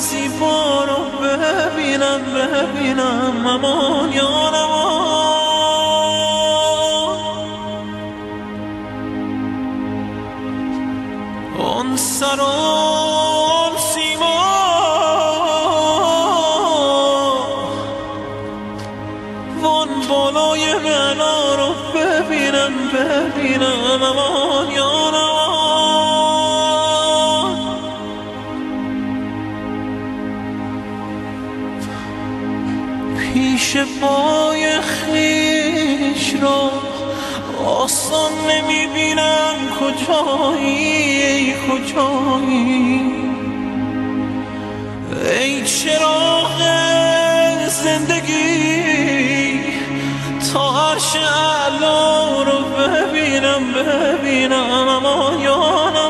زیبا رو ببینم امان یا اون سران سیما وان بالای معنا رو ببینم امان یا پیش پای خیش را آسان نمیبینم کجایی ای چراغ زندگی تا عرش اعلا رو ببینم امان یا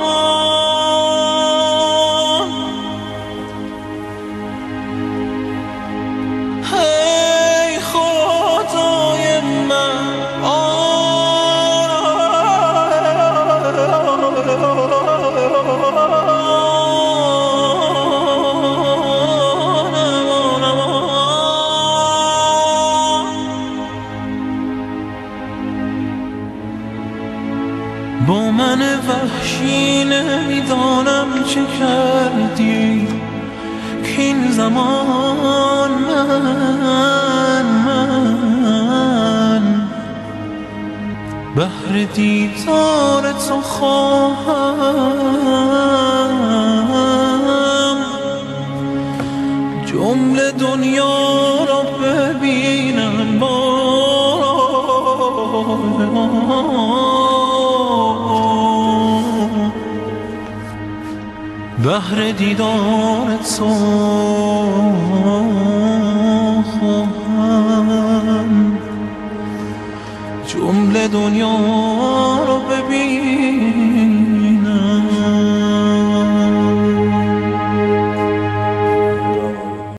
با من وحشی نمیدانم چه کردی که این زمان من بهر دیدار تو خواهم جمله دنیا را ببینم بهر دیدار تو